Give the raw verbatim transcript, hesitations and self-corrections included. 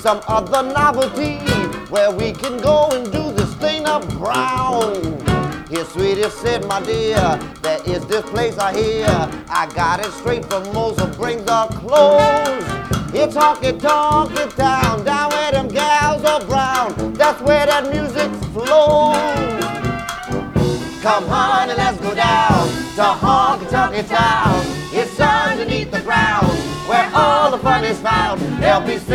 some other novelty where we can go and do this thing up brown. Here, sweetie, said, my dear, there is this place I hear. I got it straight from Moser, brings the clothes. It's honky tonk town, down where them gals are brown. That's where that music flows. Come on and let's go down to honky tonk town. It's underneath the ground where all the fun is found. There'll be